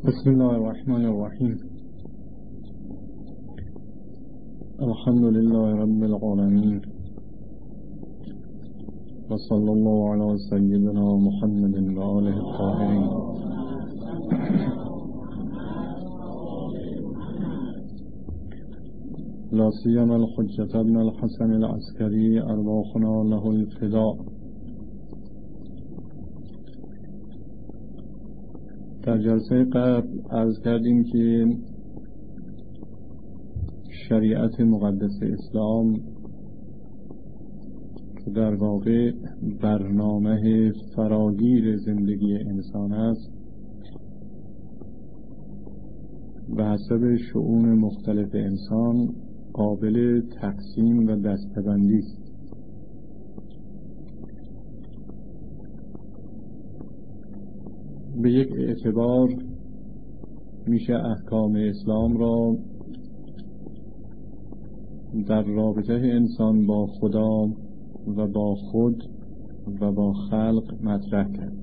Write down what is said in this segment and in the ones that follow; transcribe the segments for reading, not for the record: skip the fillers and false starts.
بسم الله الرحمن الرحیم. الحمد لله رب العالمین و صلی الله علی سیدنا محمد و آله الطاهرین. لا سیما الحجة ابن الحسن العسکری ارواحنا له الفداء. در جلسه قبل عرض کردیم که شریعت مقدس اسلام که در واقع برنامه فراگیر زندگی انسان است به حسب شؤون مختلف انسان قابل تقسیم و دسته‌بندی است. به یک اعتبار میشه احکام اسلام را در رابطه انسان با خدا و با خود و با خلق مطرح کرد.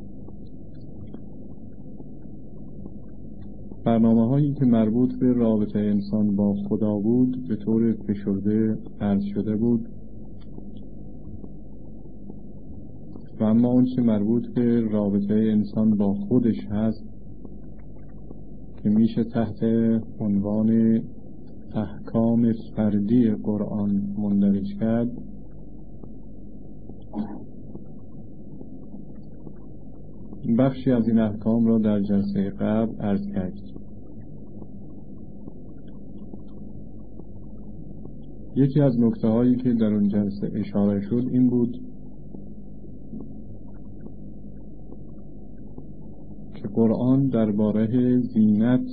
برنامه هایی که مربوط به رابطه انسان با خدا بود به طور فشرده عرض شده بود و اما اون چه مربوط به رابطه انسان با خودش هست که میشه تحت عنوان احکام فردی قرآن مندرج کرد، بخشی از این احکام را در جلسه قبل عرض کردیم. یکی از نکته هایی که در اون جلسه اشاره شد این بود که قرآن درباره زینت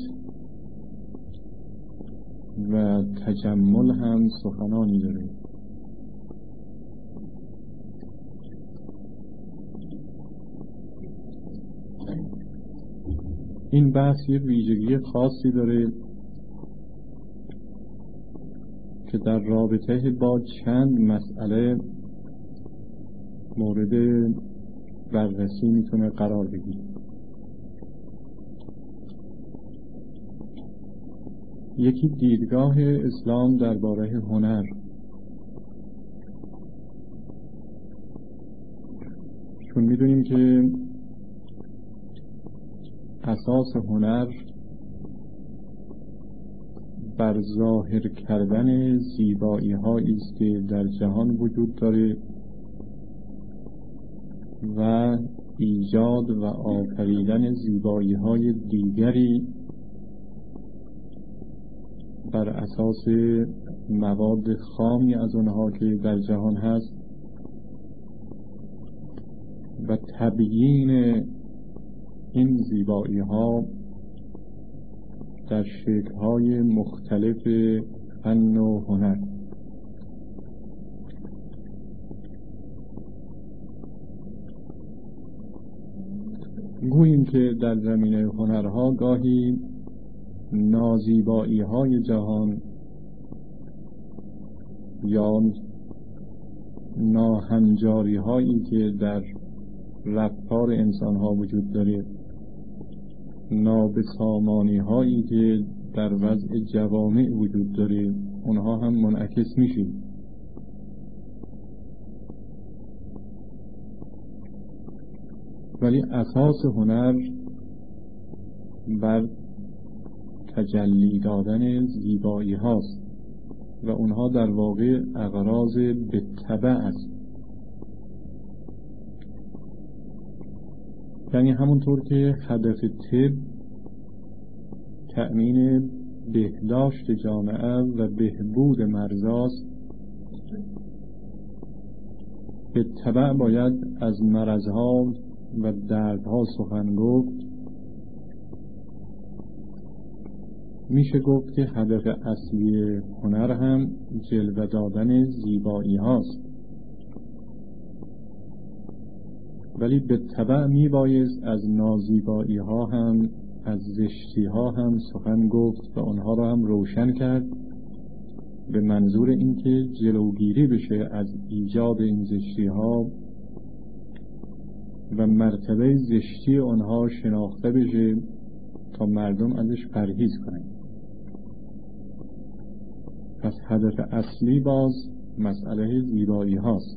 و تجمل هم سخنانی داره. این بحث یک ویژگی خاصی داره که در رابطه با چند مسئله مورد بررسی میتونه قرار بگیره. یکی دیدگاه اسلام درباره هنر. چون میدونیم که اساس هنر بر ظاهر کردن زیبایی هایی است که در جهان وجود داره و ایجاد و آفریدن زیبایی های دیگری بر اساس مواد خامی از اونها که در جهان هست و تبیین این زیبایی ها در شکل های مختلف فن و هنر. گوییم که در زمینه هنرها گاهی نازیبایی های جهان یا ناهنجاری هایی که در رفتار انسان ها وجود داره، نابسامانی هایی که در وضع جوامع وجود داره، اونها هم منعکس میشه. ولی اساس هنر بر تجلی دادن زیبایی هاست و اونها در واقع اغراض بالطبع است. یعنی همونطور که هدف طب تأمین بهداشت جامعه و بهبود مرزاست، بالطبع باید از مرضها و دردها سخن گفت. میشه گفت که هدف اصلی هنر هم جلوه دادن زیبایی هاست، ولی به طبع میبایست از نازیبایی ها هم، از زشتی ها هم سخن گفت و آنها را هم روشن کرد به منظور اینکه جلوگیری بشه از ایجاد این زشتی ها و مرتبه زشتی آنها شناخته بشه تا مردم ازش پرهیز کنند. پس هدف اصلی باز مسئله زیبایی هاست.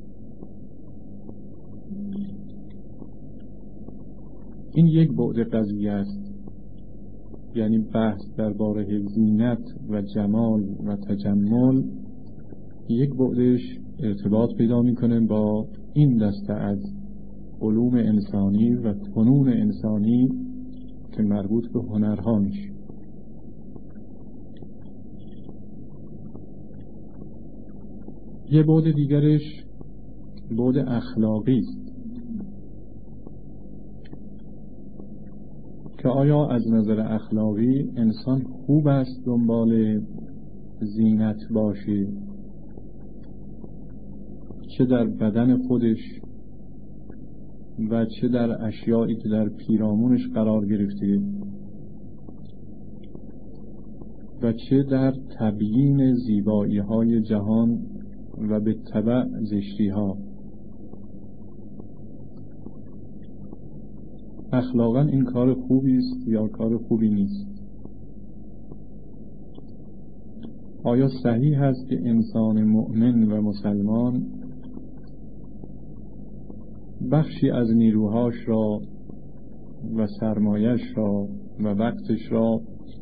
این یک بعد قضیه است، یعنی بحث درباره زینت و جمال و تجمل یک بعدش ارتباط پیدا میکنه با این دسته از علوم انسانی و فنون انسانی که مربوط به هنرها میشه. یه بعد دیگرش بعد اخلاقی است که آیا از نظر اخلاقی انسان خوب است دنبال زینت باشه، چه در بدن خودش و چه در اشیایی که در پیرامونش قرار گرفته و چه در تبیین زیبایی های جهان و به تبع زشتی ها. اخلاقاً این کار خوبی است یا کار خوبی نیست؟ آیا صحیح است که انسان مؤمن و مسلمان بخشی از نیروهاش را و سرمایش را و وقتش را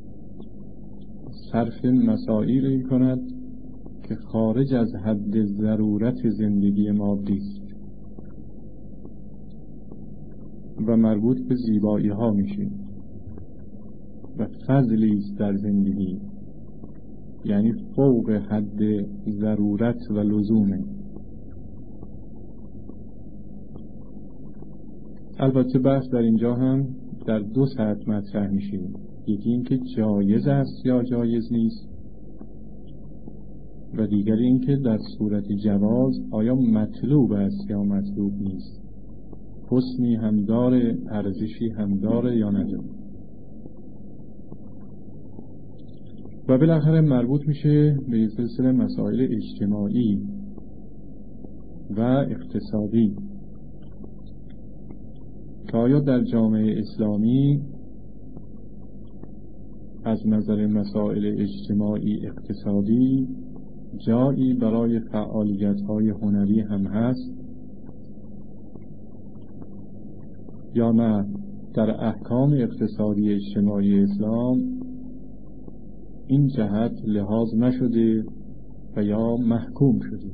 صرف مسائلی کند که خارج از حد ضرورت زندگی مادی است و مربوط به زیبایی ها میشه و فضلی است در زندگی، یعنی فوق حد ضرورت و لزومه؟ البته بحث در اینجا هم در دو سطح مطرح میشه، یکی این که جایز است یا جایز نیست و دیگری این که در صورت جواز آیا مطلوب است یا مطلوب نیست، حسنی هم داره، ارزشی هم داره یا نداره. و بالاخره مربوط میشه به یک سلسله مسائل اجتماعی و اقتصادی که آیا در جامعه اسلامی از نظر مسائل اجتماعی اقتصادی جایی برای فعالیت‌های هنری هم هست یا نه در احکام اقتصادی اجتماعی اسلام این جهت لحاظ نشده و یا محکوم شده.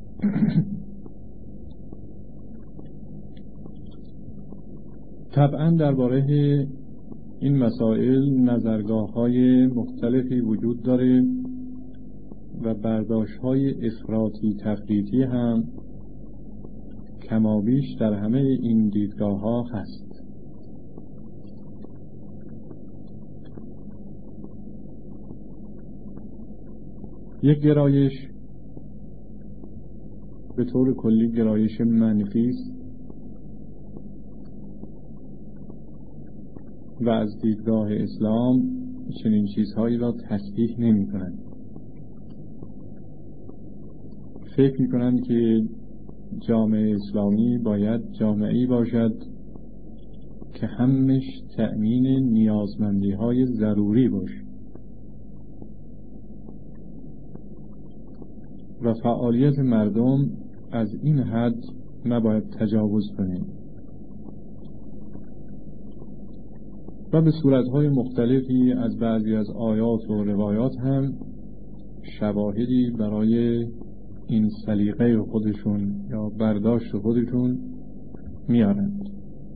طبعا درباره این مسائل نظرگاه‌های مختلفی وجود داره و برداشت‌های افراطی تفریطی هم کمابیش در همه این دیدگاه‌ها هست. یک گرایش به طور کلی گرایش منفی است و از دیدگاه اسلام چنین چیزهایی را تصحیح نمی کنند. فکر می کنند که جامعه اسلامی باید جامعه‌ای باشد که همش تأمین نیازمندی های ضروری باشد و فعالیت مردم از این حد نباید تجاوز کنه و به صورتهای مختلفی از بعضی از آیات و روایات هم شواهدی برای این سلیقه خودشون یا برداشت خودشون میارند.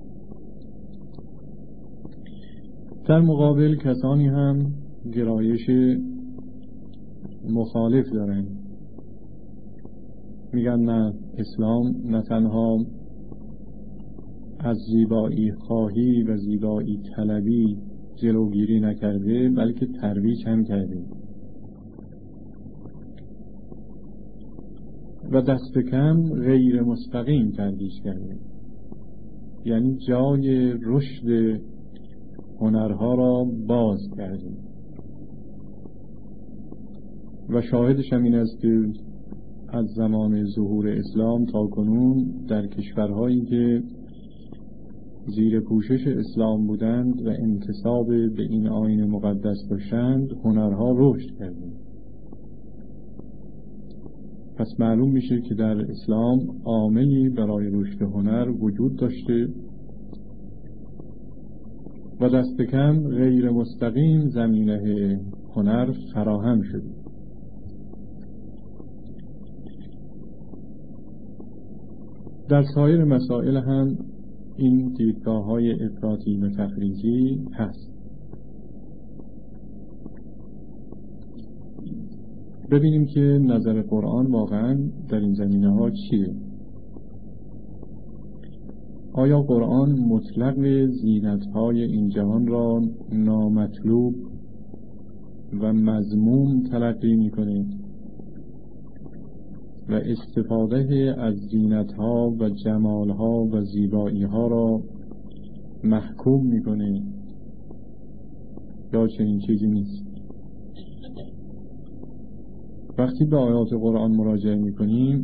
در مقابل کسانی هم گرایش مخالف دارند، میگن نه، اسلام نه تنها از زیبایی خواهی و زیبایی طلبی جلوگیری نکرده بلکه ترویج هم کرده و دست کم غیر مستقیم ترویج کرده، یعنی جای رشد هنرها را باز کرده و شاهدش هم این است که از زمان ظهور اسلام تا کنون در کشورهایی که زیر پوشش اسلام بودند و انتساب به این آیین مقدس داشتند، هنرها رشد کردند. پس معلوم میشه که در اسلام عاملی برای رشد هنر وجود داشته و دست کم غیر مستقیم زمینه هنر فراهم شده. در سایر مسائل هم این دیدگاه‌های افراطی و تفریطی هست. ببینیم که نظر قرآن واقعاً در این زمینه‌ها چیه؟ آیا قرآن مطلق زینت‌های این جهان را نامطلوب و مذموم تلقی می‌کنه و استفاده از زینت‌ها و جمال‌ها و زیبایی‌ها را محکوم می‌کنه یا چنین چیزی نیست؟ وقتی به آیات قرآن مراجعه می‌کنیم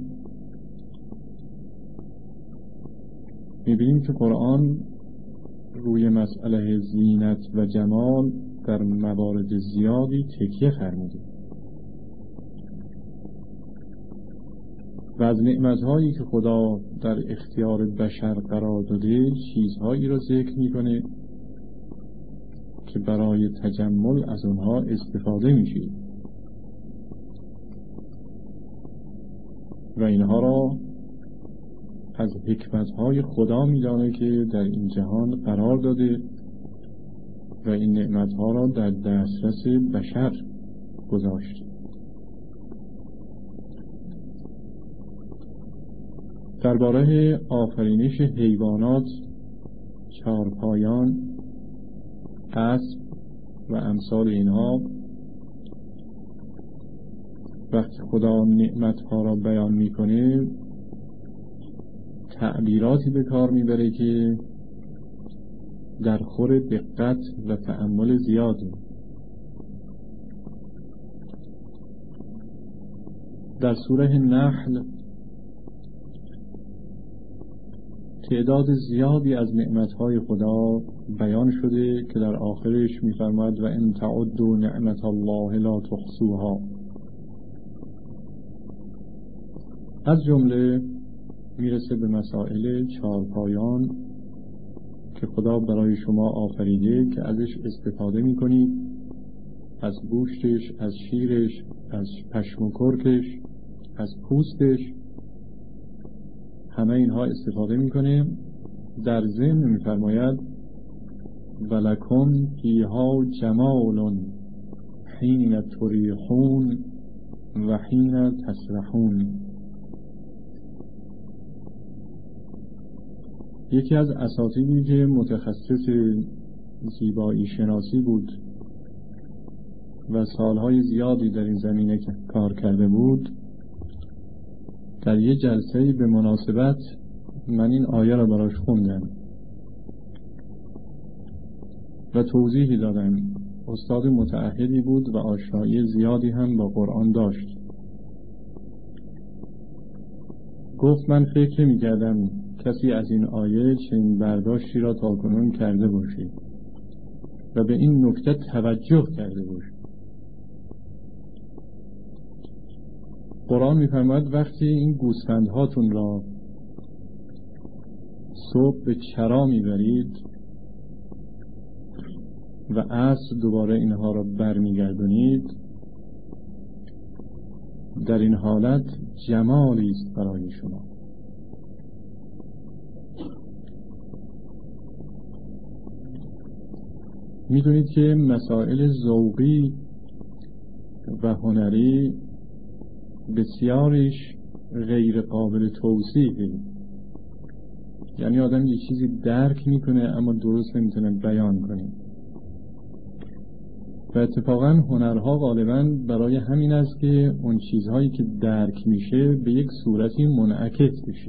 می‌بینیم که قرآن روی مسئله زینت و جمال در موارد زیادی تکیه فرموده و از نعمت‌هایی که خدا در اختیار بشر قرار داده چیزهایی را ذکر می‌کنه که برای تجمل از آنها استفاده میشه و اینها را از حکمت‌های خدا می‌دانه که در این جهان قرار داده و این نعمت‌ها را در دسترس بشر گذاشته. درباره آفرینش حیوانات، چارپایان، اسب و امثال اینها وقتی خدا نعمت‌ها را بیان می‌کنه تعبیراتی به کار می‌بره که در خور دقت و تأمل زیاده. در سوره نحل تعداد زیادی از نعمت‌های خدا بیان شده که در آخرش می‌فرماید و ان تعدوا نعمت الله لا تحصوها. از جمله میرسه به مسائل چارپایان که خدا برای شما آفریده که ازش استفاده میکنید، از گوشتش، از شیرش، از پشم و کرکش، از پوستش، همه اینها استفاده میکنه. در ضمن میفرماید ولکم فیها جمال حین تریحون و حین تسرحون. یکی از اساتیدی که متخصص زیبایی شناسی بود و سالهای زیادی در این زمینه کار کرده بود، در یه جلسه به مناسبت من این آیه را براش خوندم و توضیحی دادم. استاد متعهدی بود و آشنایی زیادی هم با قرآن داشت. گفت من فکر می‌کردم کسی از این آیه چنین برداشتی را تاکنون کرده باشید و به این نکته توجه کرده باشید. قرآن می‌فرماید وقتی این گوسفندهاتون را صبح به چرا میبرید و عصر دوباره اینها را برمیگردونید، در این حالت جمالی است برای شما. میدونید که مسائل ذوقی و هنری بسیاریش غیر قابل توصیفه. یعنی آدم یه چیزی درک میکنه اما درست نمیتونه بیان کنه. و اتفاقا هنرها غالبا برای همین است که اون چیزهایی که درک میشه به یک صورتی منعکس بشه،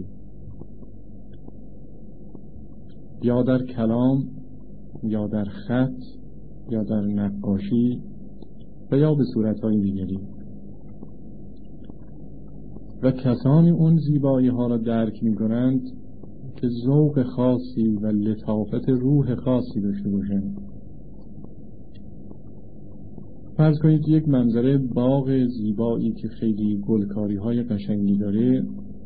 یا در کلام یا در خط یا در نقاشی و یا به صورتهای دیگری. و کسانی اون زیبایی ها را درک میکنند که ذوق خاصی و لطافت روح خاصی داشته باشن. فرض کنید یک منظره باغ زیبایی که خیلی گلکاری های قشنگی داره،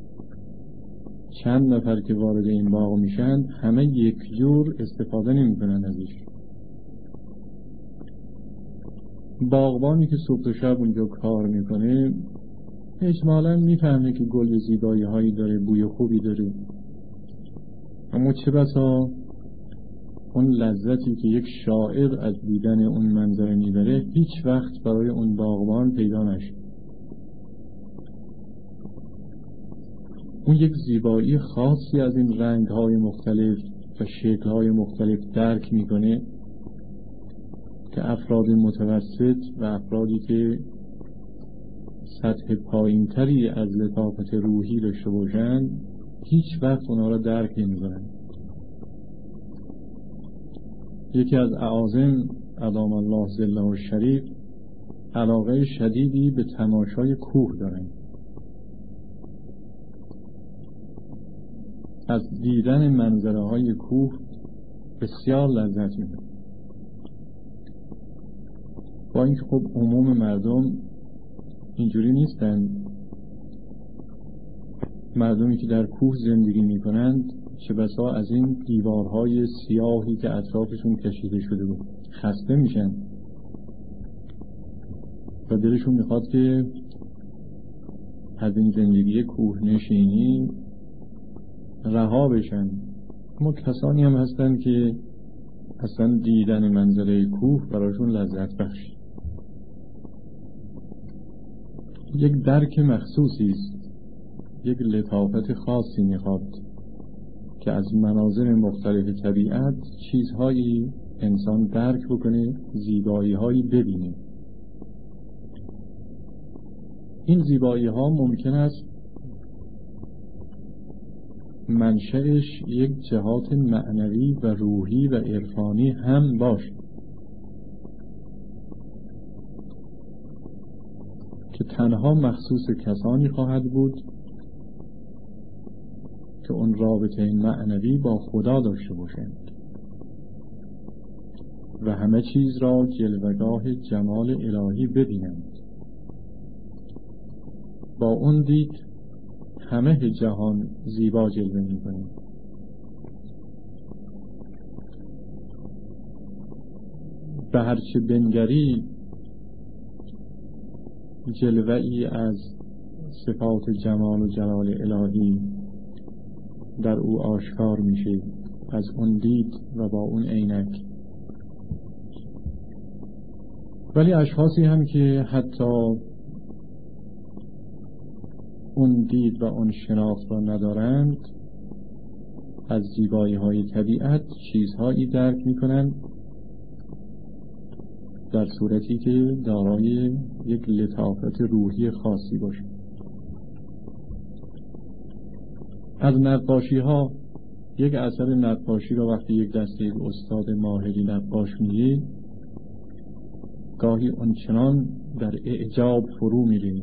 چند نفر که وارد این باغ میشن همه یک جور استفاده نمی کنن ازش. باغبانی که صبح و شب اونجا کار میکنه اجمالاً میفهمه که گل زیبایی هایی داره، بوی خوبی داره، اما چه بسا اون لذتی که یک شاعر از دیدن اون منظره میبره هیچ وقت برای اون باغبان پیدا نشه. اون یک زیبایی خاصی از این رنگ‌های مختلف و شکل‌های مختلف درک میکنه که افراد متوسط و افرادی که سطح پایین‌تری از لطافت روحی داشته باشن هیچ وقت اونا را درک نمی‌کنن. یکی از اعاظم ادام الله ظله الشریف علاقه شدیدی به تماشای کوه دارن. از دیدن منظره های کوه بسیار لذت می‌برن. با اینکه خب عموم مردم اینجوری نیستن. مردمی که در کوه زندگی می‌کنند چه بسا از این دیوارهای سیاهی که اطرافشون کشیده شده بود خسته میشن و دلشون میخواد که از این زندگی کوه نشینی رها بشن. اما کسانی هم هستن که اصلا دیدن منظره کوه براشون لذت بخش. یک درک مخصوصی است، یک لطافت خاصی میخواد که از مناظر مختلف طبیعت چیزهایی انسان درک بکنه، زیبایی‌هایی ببینه. این زیبایی‌ها ممکن است منشأش یک جهات معنوی و روحی و عرفانی هم باشه که تنها مخصوص کسانی خواهد بود که اون رابطه معنوی با خدا داشته باشند و همه چیز را جلوه‌گاه جمال الهی ببینند. با اون دید همه جهان زیبا جلوه می‌کنه. به هرچه بنگری جلوه‌ای از صفات جمال و جلال الهی در او آشکار میشه از اون دید و با اون عینک. ولی اشخاصی هم که حتی اون دید و اون شناخت را ندارند از زیبایی های طبیعت چیزهایی درک میکنند در صورتی که دارای یک لطافت روحی خاصی باشه. از نقاشی ها یک اثر نقاشی را وقتی یک دسته یک استاد ماهری نقاش میگه گاهی اونچنان در اعجاب فرو میریم،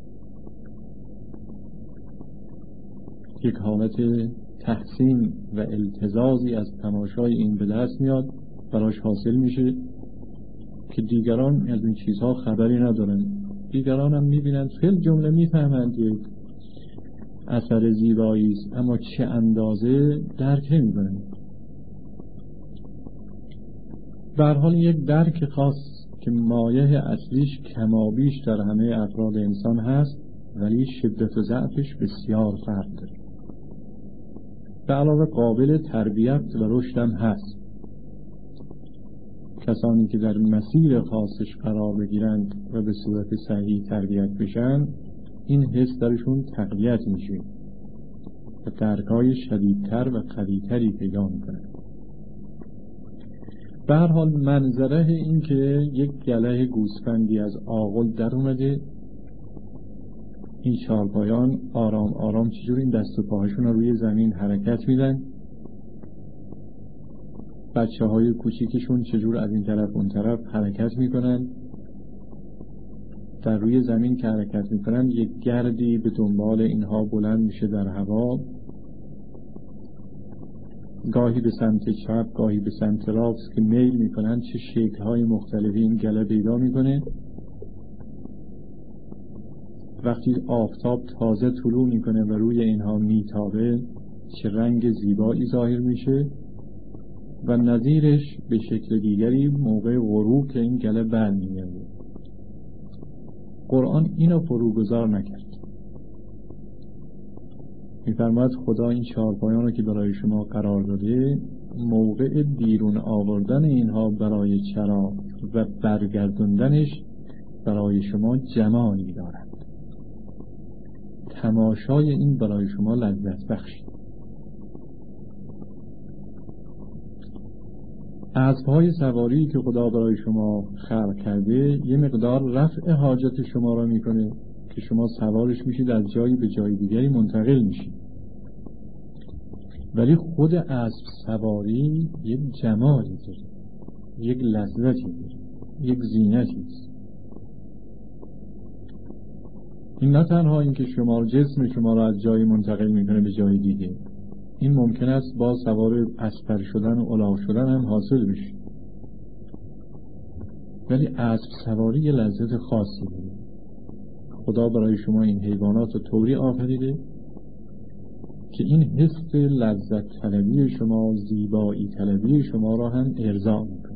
یک حالت تحسین و التزازی از تماشای این به دست میاد، براش حاصل میشه که دیگران از این چیزها خبری ندارن. دیگران هم میبینند خیلی جمله میفهمند یک اثر زیبایی است اما چه اندازه درک نمی‌کنند. به هر حال یک درک خاص که مایه اصلیش کمابیش در همه افراد انسان هست ولی شدت و ضعفش بسیار فرق داره. به علاوه قابل تربیت و رشد هم هست. کسانی که در مسیر خاصش قرار بگیرند و به صورت صحیح تربیت بشن این حس درشون تقویت میشه و درکای شدیدتر و قویتری پیدا میکنه. به هر حال منظره این که یک گله گوسفندی از آغل در اومده، این چارپایان آرام آرام چجور این دست و پاهاشون رو روی زمین حرکت میدن، بچه های کوچیکشون چجور از این طرف اون طرف حرکت میکنن، در روی زمین که حرکت میکنن یک گردی به دنبال اینها بلند میشه در هوا گاهی به سمت چپ گاهی به سمت راست که میل میکنن، چه شکل‌های مختلفی این گله پیدا میکنه. وقتی آفتاب تازه طلوع میکنه و روی اینها میتابه چه رنگ زیبایی ظاهر میشه، و نظیرش به شکل دیگری موقع غروب که این گله برمیاد. قرآن اینو فروگذار نکرد. می‌فرماید خدا این چهارپایان رو که برای شما قرار داده، موقع بیرون آوردن اینها برای چرا و برگردوندنش برای شما جمالی دارد. تماشای این برای شما لذت بخشی. اسب‌های سواری که خدا برای شما خلق کرده یه مقدار رفع حاجت شما را میکنه که شما سوارش میشید، از جایی به جای دیگری منتقل میشید. ولی خود اسب سواری یک جمالی داره، یک لذتی داره، یک زینتی است. این نه تنها این که جسم شما را از جایی منتقل میکنه به جای دیگه، این ممکن است با سوار اسپر شدن و الاغ شدن هم حاصل بشه. ولی اسب سواری یه لذت خاصی داره. خدا برای شما این حیوانات رو طوری آفریده که این حس لذت طلبی شما، زیبایی طلبی شما را هم ارضا میکنه.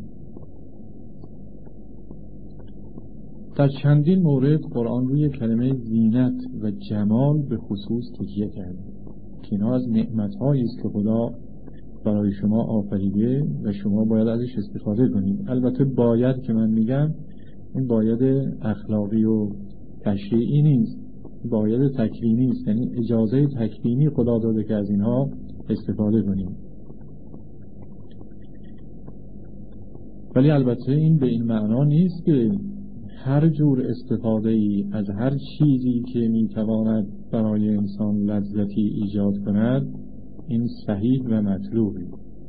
در چندین مورد قرآن روی کلمه زینت و جمال به خصوص تکیه کرده که اینا از نعمت‌هایی است که خدا برای شما آفریده و شما باید ازش استفاده کنید. البته باید که من میگم این باید اخلاقی و تشریعی نیست، باید تکوینی است، یعنی اجازه تکوینی خدا داده که از اینها استفاده کنید. ولی البته این به این معنا نیست که هر جور استفاده ای از هر چیزی که میتواند برای انسان لذتی ایجاد کند این صحیح و مطلوبی.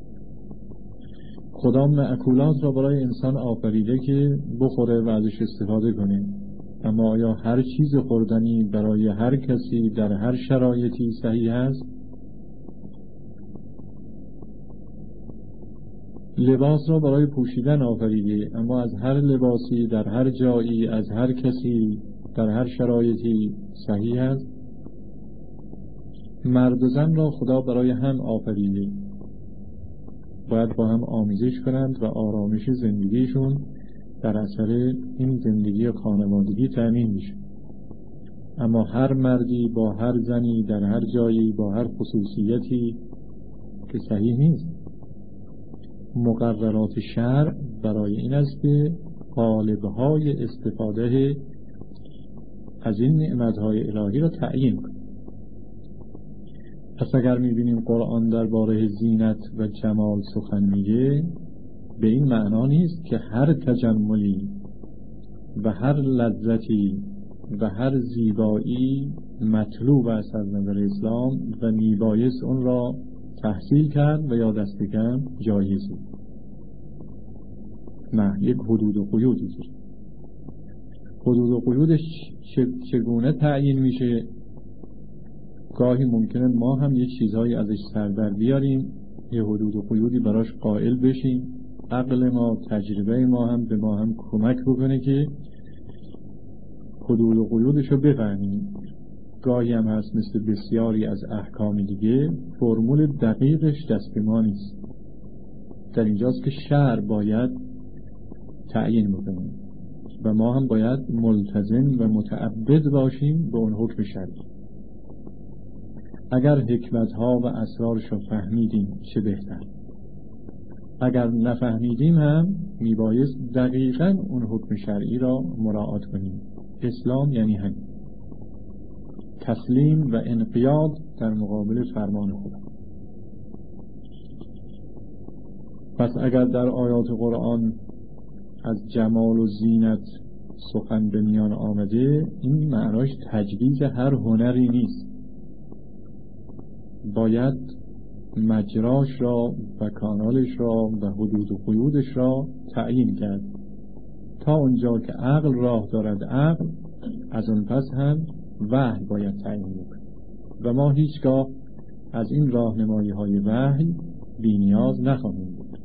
خدا مأکولات را برای انسان آفریده که بخوره و ازش استفاده کنه، اما آیا هر چیز خوردنی برای هر کسی در هر شرایطی صحیح است؟ لباس را برای پوشیدن آفریده، اما از هر لباسی در هر جایی از هر کسی در هر شرایطی صحیح است؟ مرد و زن را خدا برای هم آفریده، باید با هم آمیزش کنند و آرامش زندگیشون در اثر این زندگی خانوادگی تأمین میشه. اما هر مردی با هر زنی در هر جایی با هر خصوصیتی که صحیح نیست. مقررات شرع برای این است که قالب‌های استفاده از این نعمت‌های الهی را تعیین کنه. پس اگر می‌بینیم قرآن درباره زینت و جمال سخن میگه، به این معنا نیست که هر تجملی و هر لذتی و هر زیبایی مطلوب است از نظر اسلام و میبایست اون را تحصیل کرد و یا دست کم جایزه. نه، یک حدود و قیودی داره. حدود و قیودش چگونه تعیین میشه؟ گاهی ممکنه ما هم یه چیزهایی ازش سر در بیاریم، یه حدود و قیودی براش قائل بشیم، عقل ما، تجربه ما هم به ما هم کمک بکنه که حدود و قیودش رو بفهمیم. گاهی هم هست مثل بسیاری از احکام دیگه فرمول دقیقش دست ما نیست. در اینجاست که شرع باید تعیین بکنه و ما هم باید ملتزم و متعبد باشیم به اون حکم شرعی. اگر حکمت‌ها و اسرارش رو فهمیدیم چه بهتر، اگر نفهمیدیم هم میبایست دقیقاً اون حکم شرعی را مراعات کنیم. اسلام یعنی همین، تسلیم و انقیاد در مقابل فرمان خدا. پس اگر در آیات قرآن از جمال و زینت سخن به میان آمده، این معناش تجویز هر هنری نیست. باید مجراش را و کانالش را و حدود و قیودش را تعیین کرد. تا اونجا که عقل راه دارد عقل، از اون پس هم وحی باید تعیین کنه و ما هیچگاه از این راهنمایی های وحی بی‌نیاز نخواهیم بود.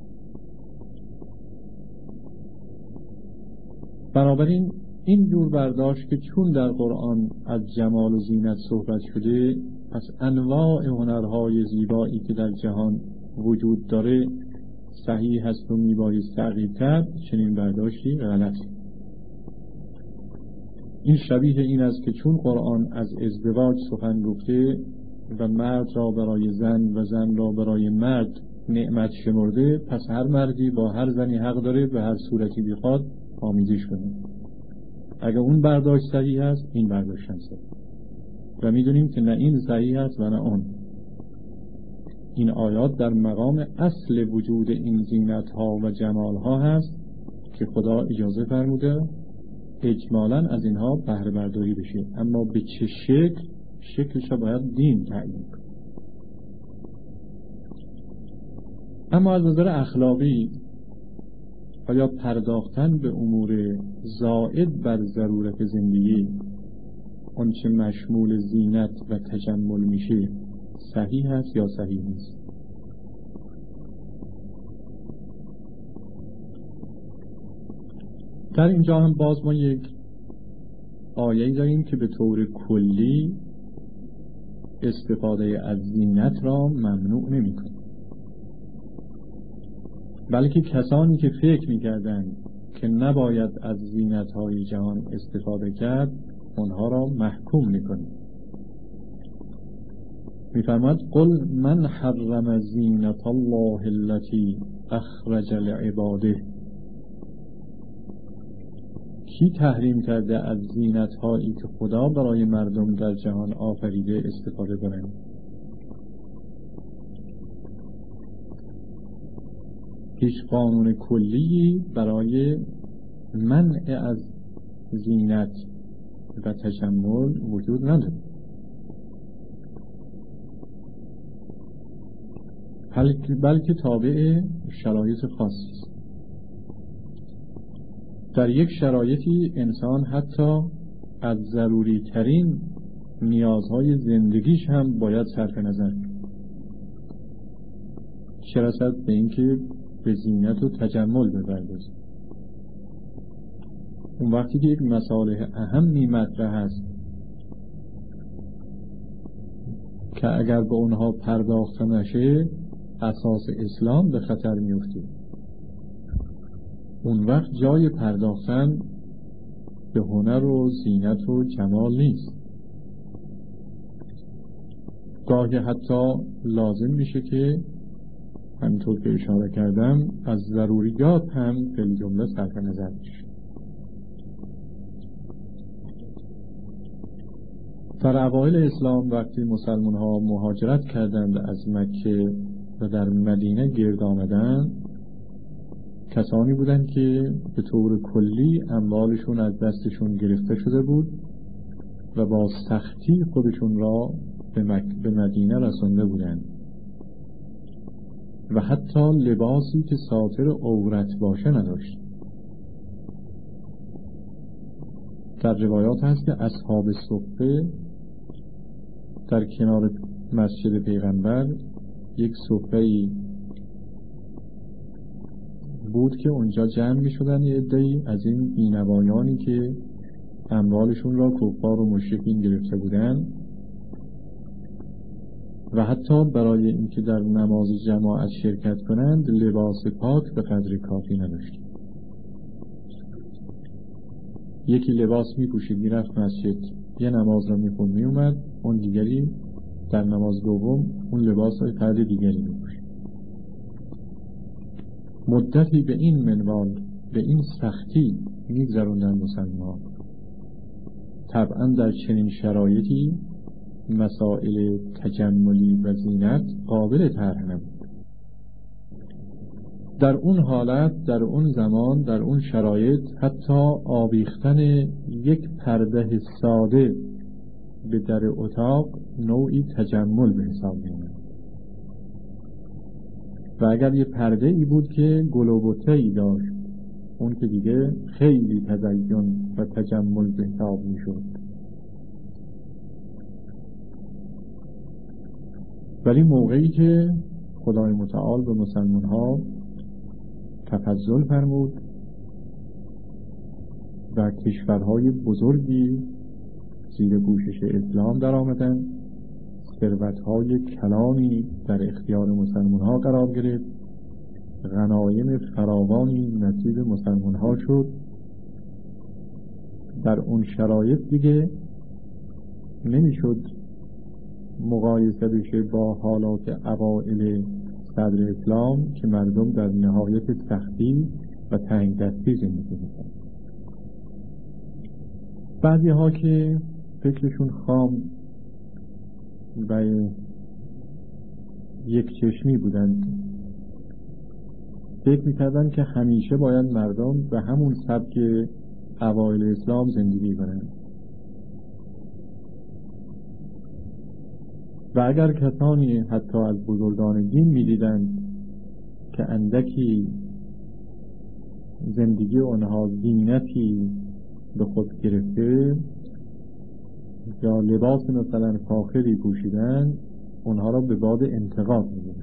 بنابراین این جور برداشت که چون در قرآن از جمال و زینت صحبت شده، پس انواع هنرهای زیبایی که در جهان وجود داره صحیح هست و میبایست تعقیب کرد، چنین برداشتی غلط. این شبیه این است که چون قرآن از ازدواج سخن گفته و مرد را برای زن و زن را برای مرد نعمت شمرده، پس هر مردی با هر زنی حق داره به هر صورتی بخواد آمیزش کنه. اگر اون برداشت صحیح است، این برداشت هم صحیح. و میدونیم که نه این صحیح است و نه اون. این آیات در مقام اصل وجود این زینت ها و جمال ها هست که خدا اجازه فرموده اجمالاً از اینها بهره برداری بشه، اما به چه شکلش باید دین تعیین کنه. اما از نظر اخلاقی آیا پرداختن به امور زائد بر ضرورت زندگی، اون چه مشمول زینت و تجمل میشه، صحیح است یا صحیح نیست؟ در اینجا هم باز ما یک آیه داریم که به طور کلی استفاده از زینت را ممنوع نمی کنه، بلکه کسانی که فکر می‌کردند که نباید از زینت‌های جهان استفاده کرد، آنها را محکوم می‌کنه. می‌فرماید قل من حرم زینت الله التي اخرج لعباده. کی تحریم کرده از زینت‌هایی که خدا برای مردم در جهان آفریده استفاده کنند؟ هیچ قانون کلی برای منع از زینت و تجمل وجود نداره، بلکه تابع شرایط خاصی است. در یک شرایطی انسان حتی از ضروری ترین نیازهای زندگیش هم باید صرف نظر کنه، چه رسد به اینکه به زینت و تجمل بپردازه. اون وقتی که یک مصالح اهمی مطرح است که اگر به اونها پرداخته نشه اساس اسلام به خطر میفته، اون وقت جای پرداختن به هنر و زینت و جمال نیست. گاهی حتی لازم میشه که همینطور که اشاره کردم از ضروریات هم فی الجمله صرف نظر بشه. در اوایل اسلام وقتی مسلمان ها مهاجرت کردند از مکه و در مدینه گرد آمدند، کسانی بودند که به طور کلی اموالشون از دستشون گرفته شده بود و با سختی خودشون را به مدینه رسانده بودند و حتی لباسی که ساتر عورت باشه نداشت. در روایات هست که اصحاب صفه در کنار مسجد پیغمبر یک صفه‌ای بود که اونجا جمع می شدن یه عده‌ای از این بینوایانی که اموالشون را کفار و مشرکین گرفته بودن و حتی برای اینکه در نماز جماعت شرکت کنند لباس پاک به قدر کافی نداشت. یکی لباس می پوشید می رفت مسجد، یه نماز را می خوند می اومد، اون دیگری در نماز دوم اون لباس های قدر دیگری می پوشید. مدتی به این منوال، به این سختی می گذروندن مسلمان. طبعا در چنین شرایطی مسائل تجملی و زینت قابل طرح نبود. در اون حالت، در اون زمان، در اون شرایط حتی آویختن یک پرده ساده به در اتاق نوعی تجمل به حساب می اومد. و اگر یه پرده ای بود که گل و بته‌ای داشت، اون که دیگه خیلی تزین و تجمل به حساب می شد. ولی موقعی که خدای متعال به مسلمان ها تفضل فرمود و کشورهای بزرگی زیر پوشش اسلام در آمدند، ثروت‌های کلانی در اختیار مسلمان ها قرار گرفت، غنایم فراوانی نصیب مسلمان ها شد. در اون شرایط دیگه نمیشد مقایسه بشه با حالات اوائل صدر اسلام که مردم در نهایت سختی و تنگ دستی زندگی می‌کردند. بعضی ها که فکرشون خام و یک چشمی بودند فکر می‌کردند که همیشه باید مردم به همون سبک اوایل اسلام زندگی کنند و اگر کسانی حتی از بزرگان دین می‌دیدند که اندکی زندگی آنها زینتی به خود گرفته یا لباس مثلا فاخری پوشیدن، اونها را به باد انتقاد می‌گرفتند.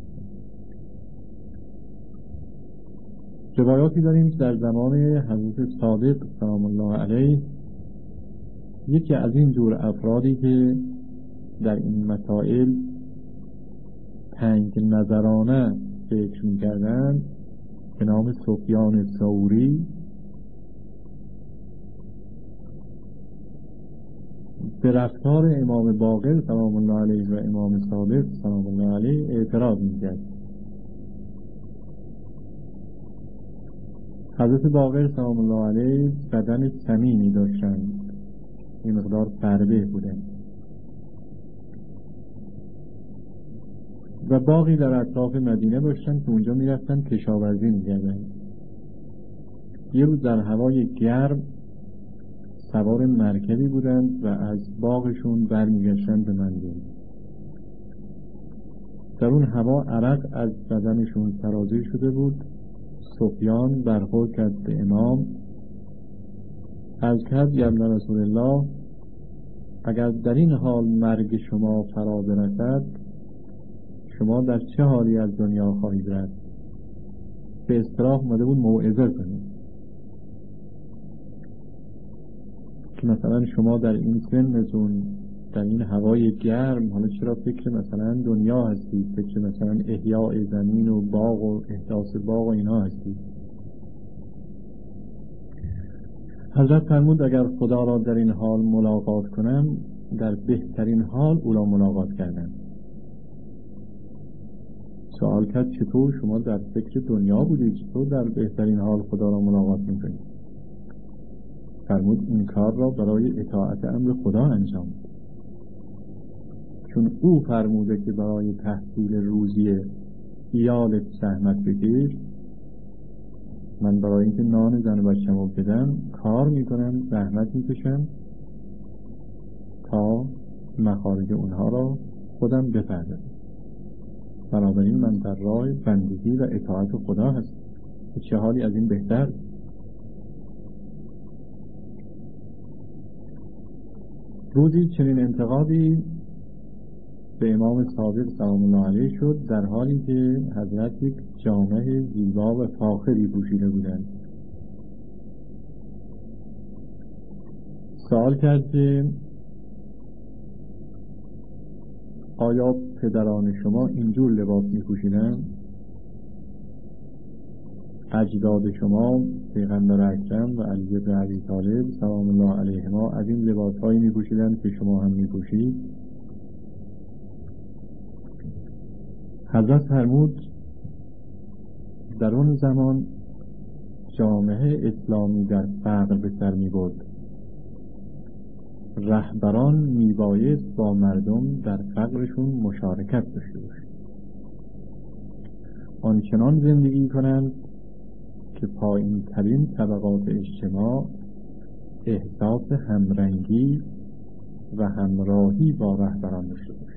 روایاتی داریم که در زمان حضرت صادق سلام الله علیه یکی از این جور افرادی که در این مسائل تنگ نظرانه فکر می‌کردند به نام سفیان ثوری به رفتار امام باقر سلام الله علیه و امام صادق سلام الله علیه اعتراض می‌کرد. حضرت باقر سلام الله علیه بدن سمیمی داشتند، این مقدار فربه بودند و باغی در اطراف مدینه داشتند که اونجا میرفتند کشاورزی می‌کردند. یه روز در هوای گرم سوار مرکبی بودند و از باغشون برمیگشتند به منزل. در اون هوا عرق از بدنشون سرازیر شده بود. سفیان برخورد کرد به امام، عرض کرد یا ابن رسول الله، اگر در این حال مرگ شما فرا برسد شما در چه حالی از دنیا خواهید رفت؟ به اصطلاح اومده بود موعظه کنید که مثلا شما در این سنتون در این هوای گرم حالا چرا فکر مثلا دنیا هستید، فکر مثلا احیاء زمین و باغ و احداث باغ و اینا هستید. حضرت فرمود اگر خدا را در این حال ملاقات کنم در بهترین حال او را ملاقات کردم. سوال کرد چطور شما در فکر دنیا بودید، چطور در بهترین حال خدا را ملاقات میکنید؟ فرمود این کار را برای اطاعت امر خدا انجام، چون او فرموده که برای تحصیل روزی ایالت زحمت بکش، من برای اینکه نان زن و بچه‌مو بدم کار میکنم، زحمت میکشم تا مخارج اونها را خودم بپردازم. بنابراین من در راه بندگی و اطاعت خدا هستم. چه حالی از این بهتر؟ روزی چنین انتقادی به امام صادق سلام الله علیه شد در حالی که حضرت یک جامه زیبا و فاخری پوشیده بودند. سوال کرد که آیا پدران شما اینجور لباس می پوشیدند؟ اجداد شما پیغمبر اکرم و علی بن ابی طالب سلام الله علیهما از این لباسهایی می پوشیدند که شما هم می پوشید؟ حضرت فرمود در اون زمان جامعه اسلامی در فقر به سر می برد. رهبران می بایست با مردم در فقرشون مشارکت داشته باشند، آنچنان زندگی کنند که پایین ترین طبقات اجتماع احساس همرنگی و همراهی با رهبران داشته باشند.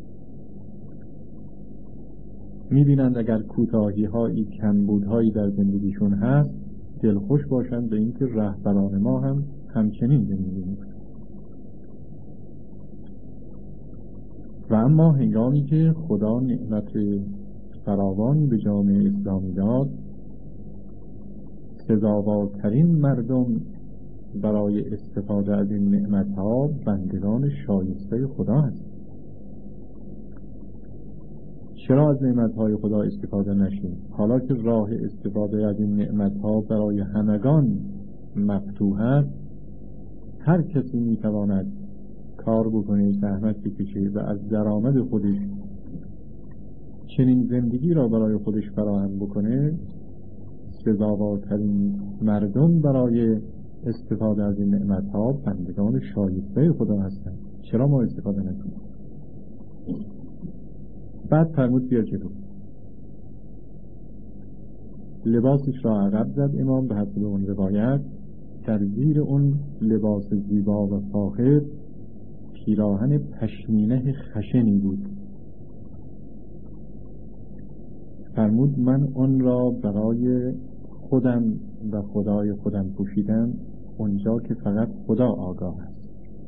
می‌بینند اگر کوتاهی‌هایی کمبودهایی در زندگیشون هست دلخوش باشند به اینکه رهبران ما هم همچنین زندگی می‌کنند. و اما هنگامی که خدا نعمت فراوان به جامعه اسلامی داد، سزاوارترین مردم برای استفاده از این نعمت‌ها بندگان شایسته خدا هست. چرا از نعمت‌های خدا استفاده نشیم؟ حالا که راه استفاده از این نعمت‌ها برای همگان مفتوح است، هر کسی می‌تواند کار بکنه، زحمت بکشه و از درآمد خودش چنین زندگی را برای خودش فراهم بکنه. سزاوارترین مردم برای استفاده از این نعمت‌ها بندگان شایسته خدا هستند. چرا ما استفاده نکنیم؟ بعد فرمود بیا جلو. لباسش را عقب زد امام به حسب اون روایت. در زیر اون لباس زیبا و فاخر پیراهن پشمینه خشنی بود. فرمود من اون را برای خودم و خدای خودم پوشیدم، اونجا که فقط خدا آگاه است.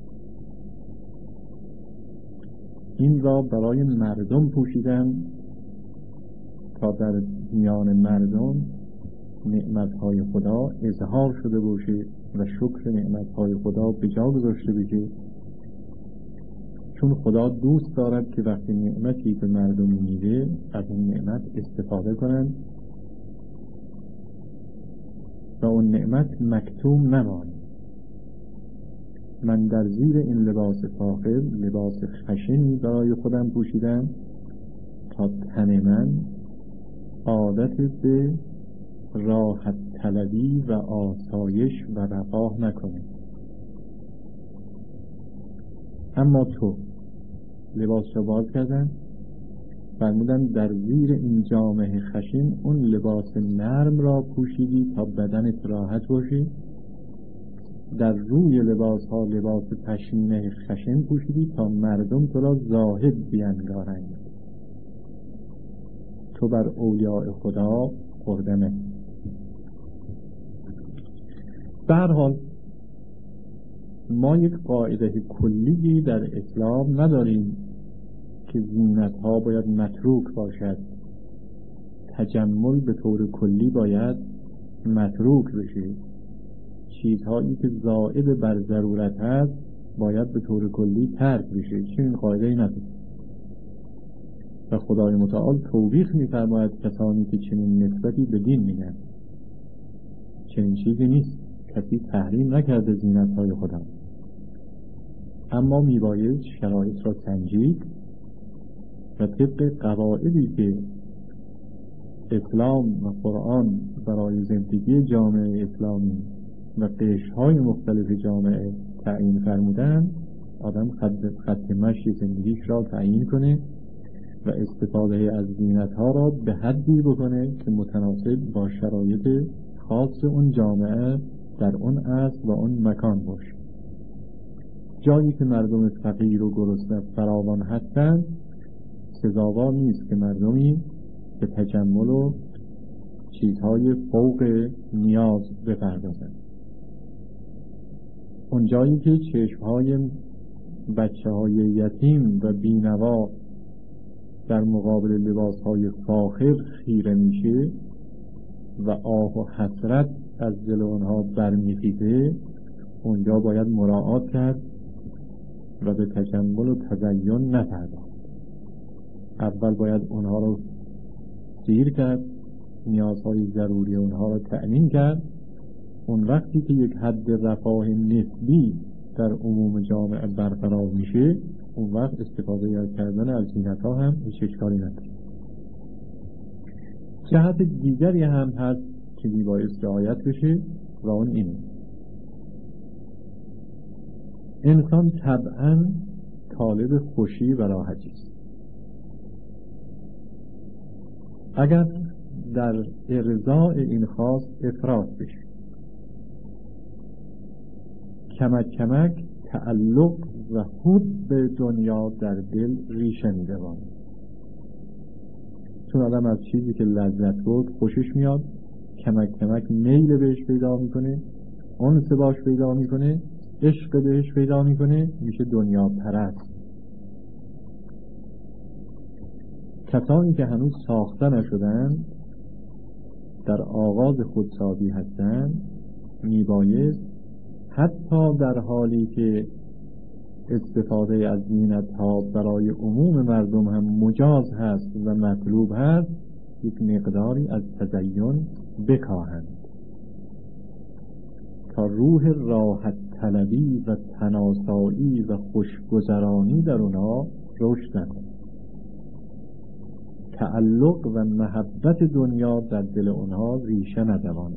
این را برای مردم پوشیدم تا در میان مردم نعمتهای خدا اظهار شده باشه و شکر نعمتهای خدا به جا گذاشته بشه، چون خدا دوست دارد که وقتی نعمتی به مردم میده از اون نعمت استفاده کنند و اون نعمت مکتوم نماند. من در زیر این لباس فاخر لباس خشنی برای خودم پوشیدم تا تن من عادت به راحت طلبی و آسایش و رفاه نکنه. اما تو لباس را باز کردن، فرمودن در زیر این جامه خشن اون لباس نرم را پوشیدی تا بدنت راحت باشی، در روی لباس ها لباس پشمینه خشن پوشیدی تا مردم تو را زاهد بیانگارند. تو بر اولیاء خدا خوردنه. به هر حال ما یک قاعده کلی در اسلام نداریم که زینت ها باید متروک باشد. تجمل به طور کلی باید متروک بشه. چیزهایی که زائد بر ضرورت هست باید به طور کلی ترک بشه. چنین قاعده‌ای نداریم و خدای متعال توبیخ می‌فرماید کسانی که چنین نسبتی به دین میدن. چنین چیزی نیست. کسی تحریم نکرده زینت‌های خدا، اما میباید شرایط را سنجید و طبق قواعدی که اسلام و قرآن برای زندگی جامعه اسلامی و قشرهای مختلف جامعه تعیین فرمودن، آدم خط مشی زندگیش را تعیین کنه و استفاده از زینت‌ها را به حدی بکنه که متناسب با شرایط خاص اون جامعه در اون عصر و اون مکان باشه. جایی که مردم فقیر و گرسنه فراوان هستند، سزاوار نیست که مردمی به تجمل و چیزهای فوق نیاز بپردازند. اون جایی که چشمهای بچه‌های یتیم و بینوا در مقابل لباسهای فاخر خیره میشه و آه و حسرت از دل اونها برمیخیزه، اونجا باید مراعات کرد و به تجمل و تزین نپرداخت. اول باید اونها رو سیر کرد، نیازهای ضروری اونها رو تأمین کرد. اون وقتی که یک حد رفاه نسبی در عموم جامعه برقرار میشه، اون وقت استفاده کردن از زینت‌ها هم هیچ اشکالی نداره. جهت دیگری هم هست که میبایست رعایت بشه و اون اینه: انسان طبعاً طالب خوشی و راحتی است. اگر در ارضاء این خواست افراط بشه، کمک کمک تعلق و حب دنیا در دل ریشه می‌دواند. چون آدم از چیزی که لذت بود خوشش میاد، کمک کمک میل بهش پیدا میکنه، انس باش پیدا میکنه، عشق بهش پیدا میکنه، میشه دنیا پرست. کسانی که هنوز ساخته نشدند، در آغاز خودسازی هستند، میبایست حتی در حالی که استفاده از زینت‌ها برای عموم مردم هم مجاز هست و مطلوب هست، یک مقداری از تزین بکاهند تا روح راحت طلبی و تناسایی و خوشگذرانی در اونها رشد نکند. تعلق و محبت دنیا در دل اونها ریشه ندواند.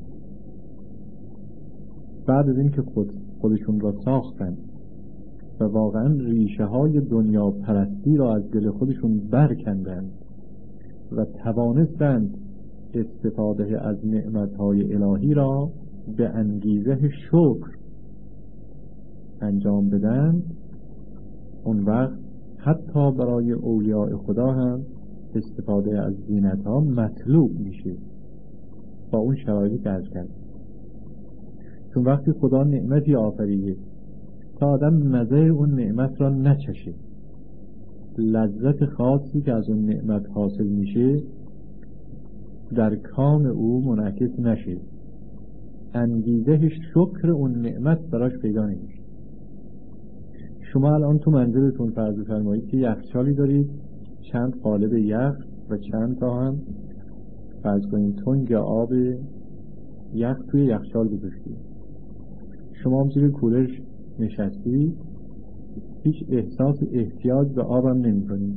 بعد از این که خودشون را ساختند و واقعا ریشه های دنیا پرستی را از دل خودشون برکندند و توانستند استفاده از نعمتهای الهی را به انگیزه شکر انجام بدن، اون وقت حتی برای اولیاء خدا هم استفاده از زینت‌ها مطلوب میشه با اون شرایطی که عرض کردم. چون وقتی خدا نعمتی آفریده تا آدم مزه اون نعمت را نچشه، لذت خاصی که از اون نعمت حاصل میشه در کام او منعکس نشه، انگیزه شکر اون نعمت براش پیدا نمیشه. شما الان تو منزلتون فرض فرمایید که یخچالی دارید، چند قالب یخ و چند تا هم فرض کنید تنگ آب یخ توی یخچال گذاشتید. شما هم زیر کولرش نشستید، هیچ احساس احتیاج به آبم نمی کنید.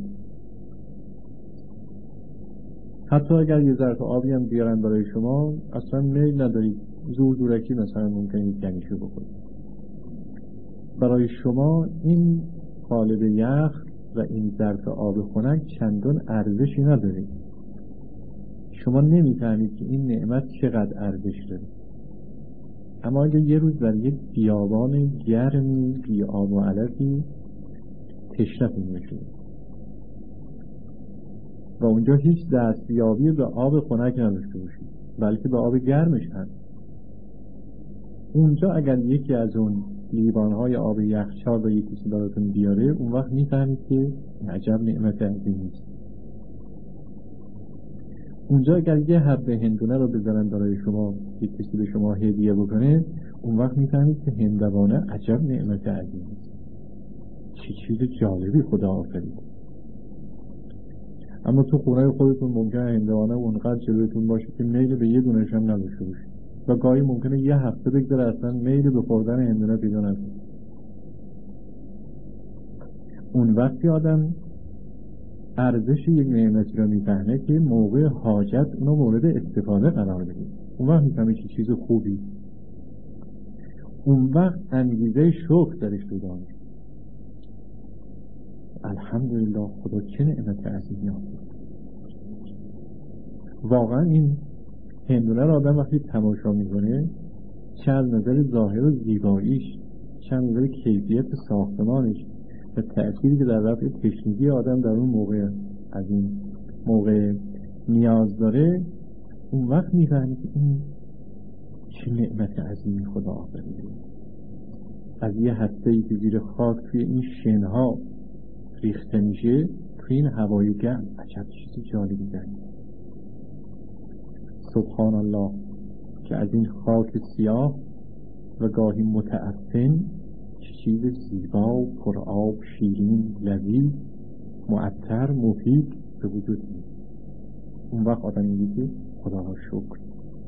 حتی اگر یه ظرف آبی هم بیارن برای شما اصلا میل ندارید، زور زورکی مثلا ممکنه یک گنیشو بخورید. برای شما این قالب یخ و این ظرف آب خنک چندان ارزشی نداره. شما نمی‌فهمید که این نعمت چقدر ارزش داره. اما اگر یه روز در یک بیابان گرمی بی آب و علفی تشنه میشید و اونجا هیچ دستیابی به آب خنک نداشته باشید بلکه به آب گرمش هم، اونجا اگر یکی از اون لیوان‌های آب یخچال رو یکی براتون بیاره، اون وقت میفهمید که عجب نعمت عظیمی است. اونجا اگر یه حبه هندونه رو بذارن برای شما، یک کسی به شما هدیه بکنه، اون وقت میفهمید که هندوانه عجب نعمت عظیمی است. چه چیز جالبی خدا آفرید. اما تو خونه خودتون ممکنه هندوانه اونقدر جلوتون باشه که میل به یه دونش هم نداشته باشید و گاهی ممکنه یه هفته بگذره اصلا میل به خوردن هندونه پیدا نکنه. اون وقتی آدم ارزش یک نعمتی رو میفهمه که موقع حاجت اونو مورد استفاده قرار بده، اون وقت میفهمه که چیز خوبی، اون وقت انگیزه شکر درش پیدا میشه. الحمدلله خدا چه نعمت عظیمی آفرید. واقعا این هندونه رو آدم وقتی تماشا میکنه، چه از نظر ظاهر و زیباییش، چه از نظر کیفیت ساختمانش و تأثیری که در رفع تشنگی آدم در اون موقع از این موقع نیاز داره، اون وقت میفهمی که این چه نعمت عظیمی خدا آفریده. از یه هسته‌ای که زیر خاک توی این شنها ریخته میشه توی این هوای گرم، عجب چیز جالبی داره. سبحان الله که از این خاک سیاه و گاهی متعفن چیز زیبا و پرآب، شیرین، لذیذ، معطر، مفید به وجود میاد. اون وقت آدم میگه خدا را شکر.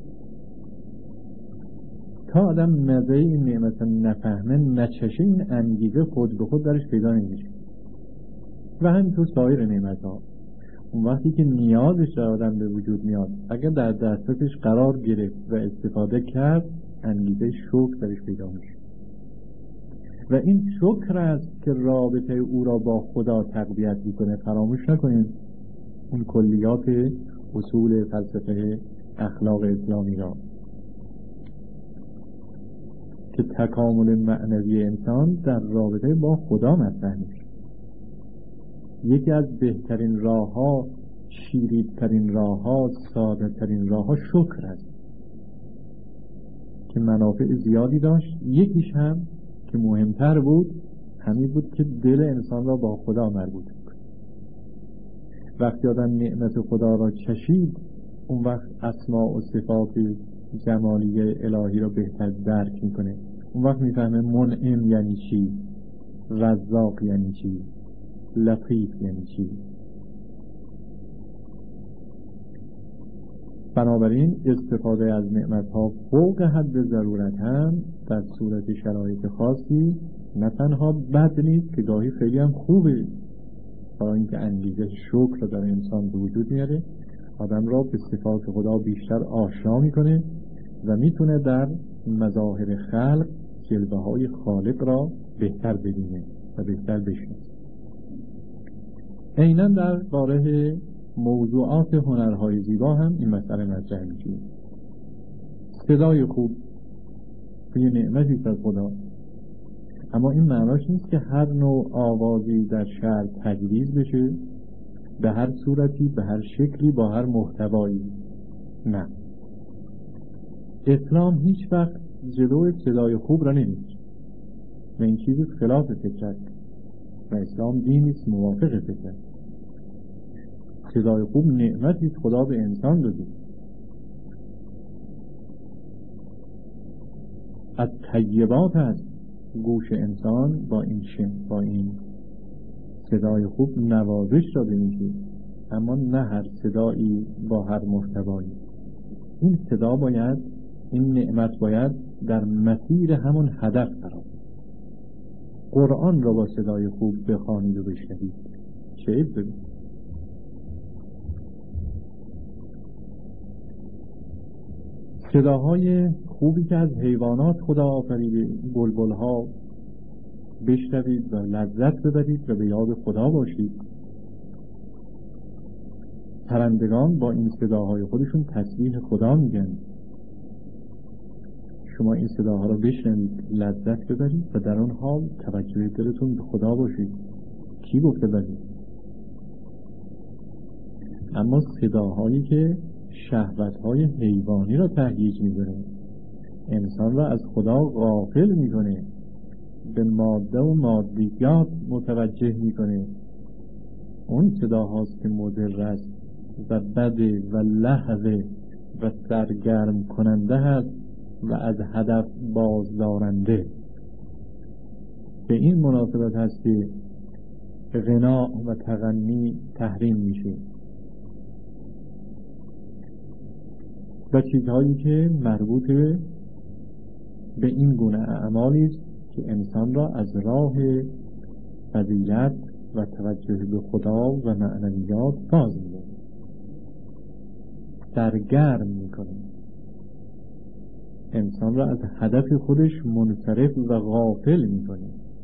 تا آدم مزه این نعمت نفهمه، نچشه، این انگیزه خود به خود درش پیدا نمیشه. و همینطور سایر نعمت ها. اون وقتی که نیازش در آدم به وجود میاد، اگر در دسترسش قرار گرفت و استفاده کرد، انگیزه شکر درش پیدا میشه. و این شکر است که رابطه او را با خدا تقویت میکنه. فراموش نکنید اون کلیات اصول فلسفه اخلاق اسلامی را که تکامل معنوی انسان در رابطه با خدا مطرح میشه. یکی از بهترین راه‌ها، شیرین‌ترین راه‌ها، ساده‌ترین راه‌ها شکر است که منافع زیادی داشت. یکیش هم که مهمتر بود همین بود که دل انسان را با خدا مربوط کنه. وقتی آدم نعمت خدا را چشید، اون وقت اسماء و صفات جمالی الهی را بهتر درک میکنه. اون وقت میفهمه منعم یعنی چی، رزاق یعنی چی، لطیف یعنی چی. بنابراین استفاده از نعمتها فوق حد ضرورت هم در صورت شرایط خاصی نه تنها بد نیست که گاهی خیلی هم خوبه، برای اینکه انگیزه شکر در انسان به وجود میاره، آدم را به صفات خدا بیشتر آشنا میکنه و میتونه در مظاهر خلق جلوه های خالق را بهتر ببینه و بهتر بشناسه. عیناً در باره موضوعات هنرهای زیبا هم این مسئله مطرح میشه. صدای خوب یه نعمتی است از خدا، اما این معناش نیست که هر نوع آوازی در شهر تجویز بشه، به هر صورتی، به هر شکلی، با هر محتوایی. نه، اسلام هیچ وقت جلوی صدای خوب را نمیگیره و این چیزی خلاف فطرت و اسلام دینی است موافق فطرت. صدای خوب نعمتی است خدا به انسان داده. از طیبات است گوش انسان با این صدای خوب نوازش داده میشه، اما نه هر صدایی با هر محتوایی. این صدا باید، این نعمت باید در مسیر همون هدف قرار بگیرد. قرآن را با صدای خوب بخوانید و بشنوید، چه عیب داره؟ صداهای خوبی که از حیوانات خدا آفریده، بلبل‌ها، بشنوید و لذت ببرید و به یاد خدا باشید. پرندگان با این صداهای خودشون تسبیح خدا میگن. شما این صداها را بشنوید، لذت ببرید و در آن حال توجه دلتون به خدا باشید. کی گفته برید؟ اما صداهایی که شهوت‌های حیوانی را تهییج می‌کنه، انسان را از خدا غافل می‌کنه، به ماده و مادیات متوجه می‌کنه، اون صداهاست که مضر است و بده و لهوه و سرگرم کننده هست و از هدف بازدارنده. به این مناسبت هست که غنا و تغنی تحریم میشه و چیزهایی که مربوط به این گونه اعمالی است که انسان را از راه فضیلت و توجه به خدا و معنویات باز می‌داره، سرگرم میکنه، انسان را از هدف خودش منصرف و غافل میکنه.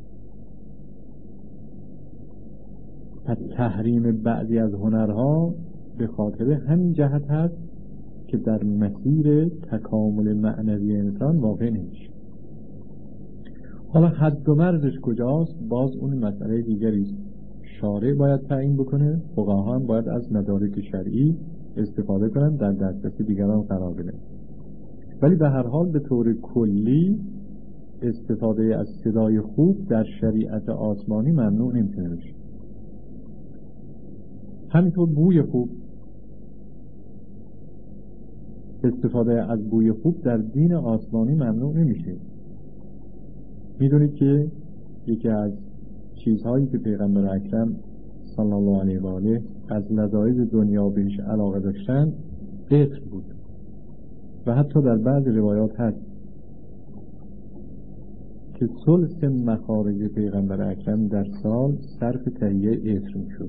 پس تحریم بعضی از هنرها به خاطر همین جهت هست که در مسیر تکامل معنوی انسان واقع نمیشه. حالا حد و مرزش کجاست؟ باز اون مسئله دیگری است. شارع باید تعیین بکنه، فقها هم باید از مدارک شرعی استفاده کنن، در دسترس دیگران قرار بدن. ولی به هر حال به طور کلی استفاده از صدای خوب در شریعت آسمانی ممنوع نمیتونه بشه. همینطور بوی خوب، استفاده از بوی خوب در دین آسمانی ممنوع نمیشه. میدونید که یکی از چیزهایی که پیغمبر اکرم صلی الله علیه و آله از لذایذ دنیا بهش علاقه داشتن عطر بود و حتی در بعض روایات هست که ثلث مخارج پیغمبر اکرم در سال صرف تهیه عطر میشد.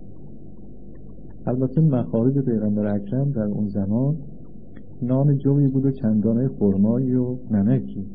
البته مخارج پیغمبر اکرم در اون زمان نان جوی بود و چندانه خرمایی و نمکی.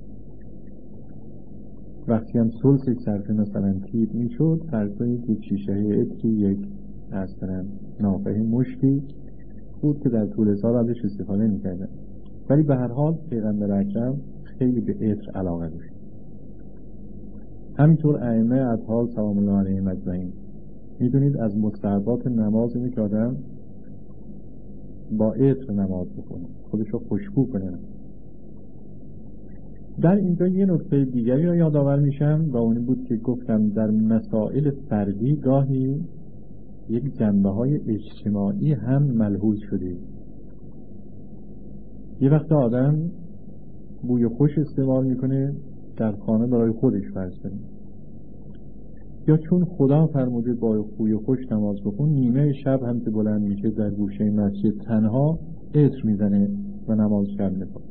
وقتی هم ثلث صرف مثلا تیب میشد، فرض کنید یک شیشه عطری، یک مثلا نافه مشکی بود که در طول سال ازش استفاده میکردن. ولی به هر حال پیغمبر اکرم خیلی به عطر علاقه داشت. همینطور ائمه اطهار سلام الله علیهم اجمعین. میدونید از مستحبات نماز اینه که آدم با عطر نماز بخونه، خودش رو خوشبو کنه. در اینجا یه نکته دیگری را یادآور میشم و اون بود که گفتم در مسائل فردی گاهی یک جنبه‌های اجتماعی هم ملحوظ شده. یه وقت آدم بوی خوش استعمال میکنه در خانه برای خودش فرض کنه، یا چون خدا فرموده با بوی خوش نماز بخون، نیمه شب هم که بلند میشه در گوشه مسجد تنها عطر میزنه و نماز شب میخونه.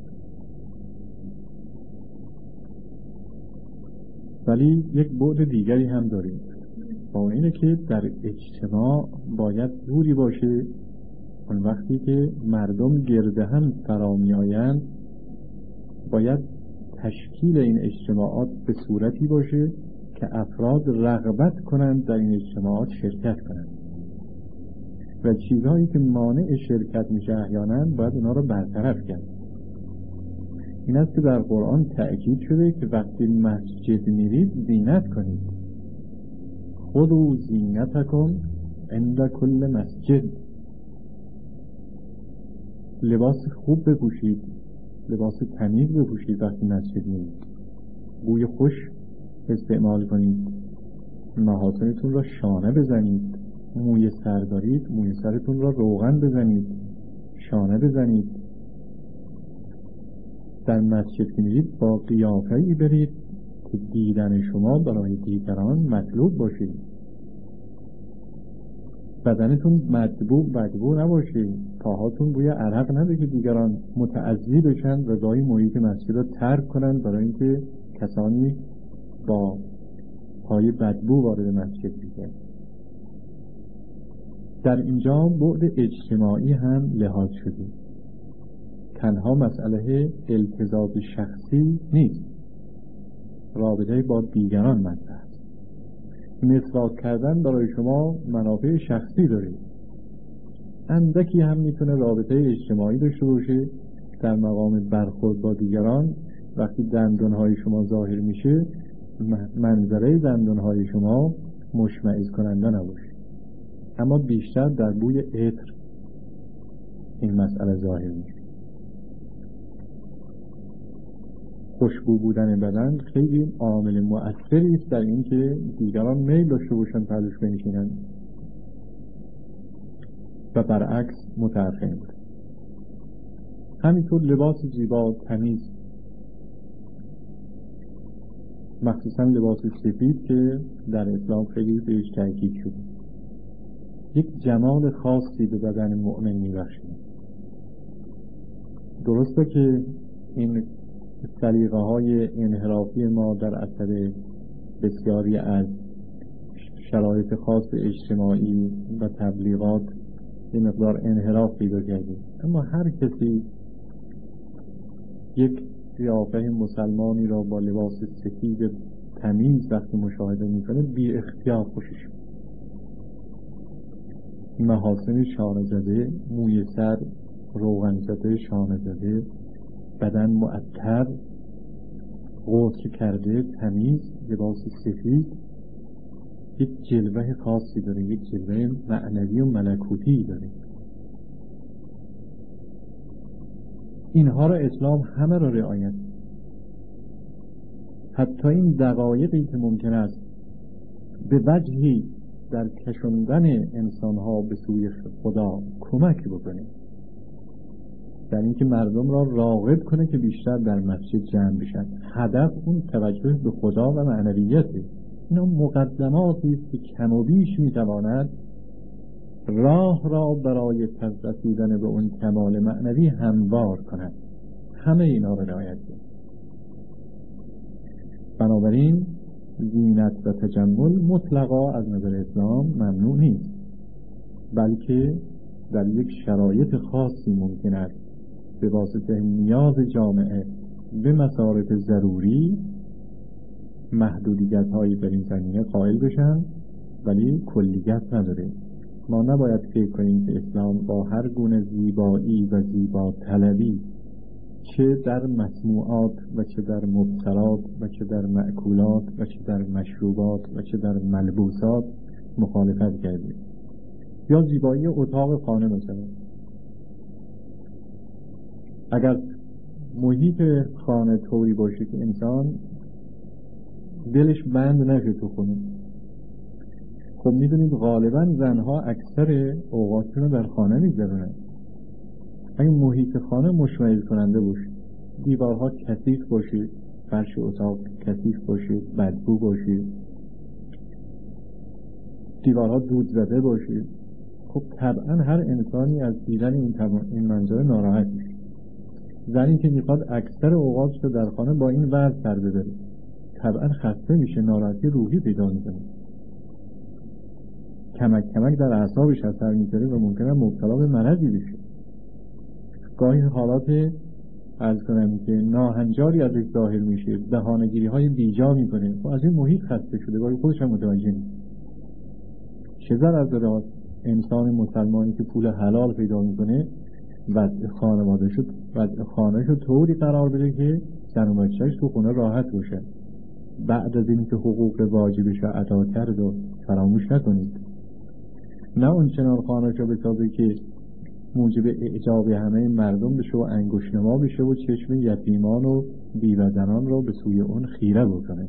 ولی یک بعد دیگری هم داریم، با اینه که در اجتماع باید جوری باشه اون وقتی که مردم گرده هم فرا می آیند باید تشکیل این اجتماعات به صورتی باشه که افراد رغبت کنند در این اجتماعات شرکت کنند و چیزهایی که مانع شرکت میشه احیانا باید اونا رو برطرف کرد. این است که در قرآن تأکید شده که وقتی مسجد میرید زینت کنید، خذوا زینتکم عند کل مسجد، لباس خوب بپوشید، لباس تمیز بپوشید وقتی مسجد میرید، بوی خوش استعمال کنید، محاسنتون را شانه بزنید، موی سر دارید موی سرتون را روغن بزنید، شانه بزنید، در مسجد که میرید با قیافه‌ای برید که دیدن شما برای دیگران مطلوب باشید، بدنتون بدبو نباشه، پاهاتون بوی عرق نده که دیگران متعذی بشن و گاهی محیط مسجد رو ترک کنن برای اینکه کسانی با پای بدبو وارد مسجد بشن. در اینجا بعد اجتماعی هم لحاظ شده، تنها مسئله التزام شخصی نیست، رابطه با دیگران مطرح است. مسواک کردن برای شما منافع شخصی داره، اندکی هم میتونه رابطه اجتماعی داشته باشه در مقام برخورد با دیگران. وقتی دندانهای شما ظاهر میشه منظره دندانهای شما مشمئز کننده نباشه، اما بیشتر در بوی عطر این مسئله ظاهر میشه. خوشبو بودن بدن خیلی عامل مؤثری است در این که دیگران میل داشته باشن پهلوش بنشینن و برعکس متأخر. همینطور لباس زیبا تمیز، مخصوصا لباس سفید که در اسلام خیلی بهش تاکید شده، یک جمال خاصی به بدن مؤمن میبخشه. درسته که این سلیقه های انحرافی ما در اثر بسیاری از شرایط خاص اجتماعی و تبلیغات این مقدار انحراف پیدا کرده، اما هر کسی یک قیافه مسلمانی را با لباس سفید تمیز وقتی مشاهده میکنه بی اختیار خوشش میاد. محاسن شانه زده، موی سر روغن زده، شانه زده، بدن معطر، غسل کرده، تمیز، لباس سفید، یک جلوه خاصی داره، یک جلوه معنوی و ملکوتی داره. اینها را اسلام همه را رعایت، حتی این دقایقی که ممکن است به وجهی در کشاندن انسانها به سوی خدا کمک بکنه، در اینکه مردم را راغب کنه که بیشتر در مسجد جمع بشن. هدف اون توجه به خدا و معنویته. اینا مقدماتی است که کم و بیش میتواند راه را برای رسیدن به اون کمال معنوی هموار کند. همه اینا را رعایت کنید. بنابراین زینت و تجمل مطلقا از نظر اسلام ممنوع نیست، بلکه در یک شرایط خاصی ممکن است به واسطه نیاز جامعه به مصارف ضروری محدودیت هایی در این زمینه قائل بشن، ولی کلیت نداره. ما نباید فکر کنیم که اسلام با هر گونه زیبایی و زیبا طلبی، چه در مسموعات و چه در مبصرات و چه در مأکولات و چه در مشروبات و چه در ملبوسات مخالفت کردیم. یا زیبایی اتاق خانه مثلا، اگر محیط خانه طوری باشه که انسان دلش بند نشه تو خونه، خب میدونید غالبا زنها اکثر اوقاتشون رو در خانه میگذرونن. اگه محیط خانه مشمئل کننده باشه، دیوارها کثیف باشه، فرش اتاق کثیف باشه، بدبو باشه، دیوارها دود زده باشه، خب طبعا هر انسانی از دیدن این منظر ناراحت میشه. زنی که میخواد اکثر اوقاتش رو در خانه با این وضع سر ببره طبعا خسته میشه، ناراحتی روحی پیدا میکنه، کمک کمک در اعصابش اثر میذاره و ممکنه مبتلا به مرضی بشه. گاهی حالات عرض کنم که ناهنجاری ازش ظاهر میشه، بهانه‌گیری های بیجا میکنه و از این محیط خسته شده، گاهی خودش هم متوجه نیست. چه ضرر داره انسان مسلمانی که پول حلال پیدا میکنه وضع خانه‌اش رو طوری قرار بده که زن و بچه‌اش تو خونه راحت باشه، بعد از اینکه حقوق واجبش رو ادا کرد و فراموش نکنید. نه اون چنان خانه‌اش رو بسازه که موجب اعجاب همه مردم بشه و انگشت‌نما بشه و چشم یتیمان و بیوه‌زنان رو به سوی اون خیره بکنه.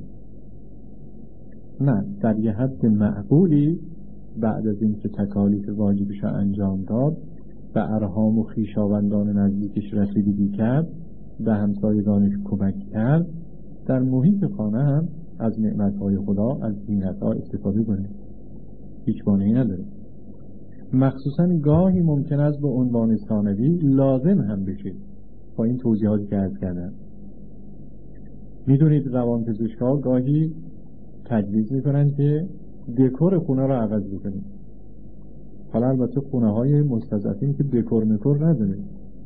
نه، در یه حد معقولی بعد از اینکه تکالیف واجبش رو انجام داد، به ارحام و خویشاوندان نزدیکش رسیدگی کرد، به همسایگانش کمک کرد، در محیط خانه هم از نعمت‌های خدا، از زینت‌ها استفاده کنه. هیچ مانعی نداره. مخصوصاً گاهی ممکن است به عنوان ثانوی لازم هم بشه با این توضیحاتی که عرض کردم. میدونید روانپزشک‌ها گاهی تجویز میکنن که دکور خونه رو عوض بکنید. حالا البته خونه‌های مستضعفین که دکور نداره،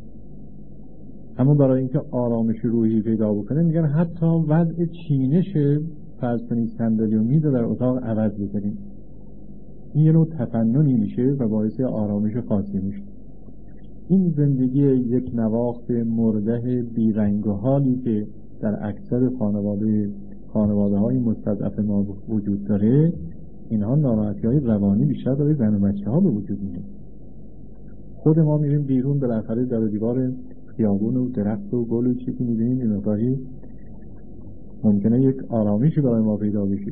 اما برای اینکه آرامش روحی پیدا بکنه میگن حتی وضع چینش فرض کنید صندلی و میز در اتاق عوض بکنید. این یه نوع تفننی میشه و باعث آرامش خاصی میشه. این زندگی یک نواخت مرده بیرنگ و حالی که در اکثر خانواده های مستضعف ما وجود داره، اینها ناراحتی های روانی بیشتر برای زن و بچه ها به وجود میاد. خود ما میریم بیرون، بالاخره در دیوار خیابون و درخت و گل و چیزی میبینیم، این مقداری ممکنه یک آرامشی برای ما پیدا بشه،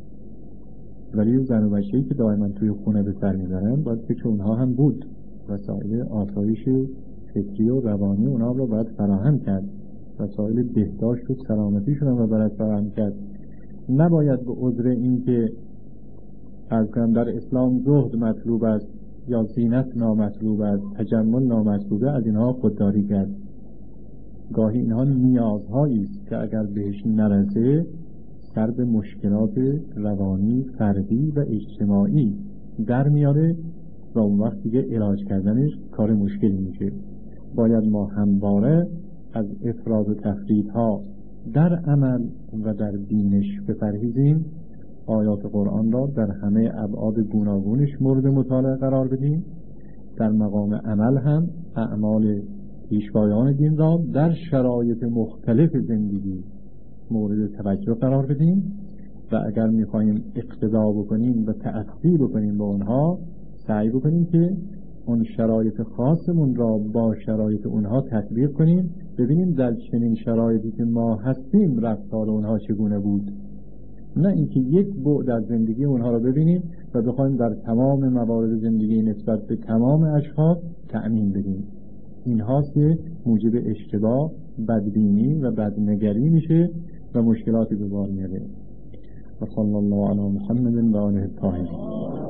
ولی زن و بچه‌ای که دائما توی خونه به سر میبرن باید فکر اونها هم بود، وسایل آسایش فکری و روانی اونها رو باید فراهم کرد، وسایل بهداشت و سلامتیشون هم باید فراهم کرد. نباید به عذر این که از کنم در اسلام زهد مطلوب است یا زینت نامطلوب است، تجمل نامطلوبه، از اینها خودداری کرد. گاهی اینها نیازهایی است که اگر بهش نرسه سر به مشکلات روانی، فردی و اجتماعی در میاره و اون وقت دیگه علاج کردنش کار مشکلی میشه. باید ما همواره از افراط و تفریط ها در عمل و در بینش بپرهیزیم، آیات قرآن را در همه ابعاد گوناگونش مورد مطالعه قرار بدیم، در مقام عمل هم اعمال پیشوایان دین را در شرایط مختلف زندگی مورد توجه قرار بدیم و اگر میخواییم اقتدا بکنیم و تأثیر بکنیم با اونها، سعی بکنیم که اون شرایط خاصمون را با شرایط اونها تطبیق کنیم، ببینیم در چنین شرایطی که ما هستیم رفتار اونها چگونه بود، نه اینکه یک بعد از زندگی اونها را ببینیم و بخوایم در تمام موارد زندگی نسبت به تمام اشخاص تأمین بدیم. این هاست که موجب اشتباه، بدبینی و بدنگری میشه و مشکلاتی به بار میاره. و صلی الله علی محمد و آله الطاهرین.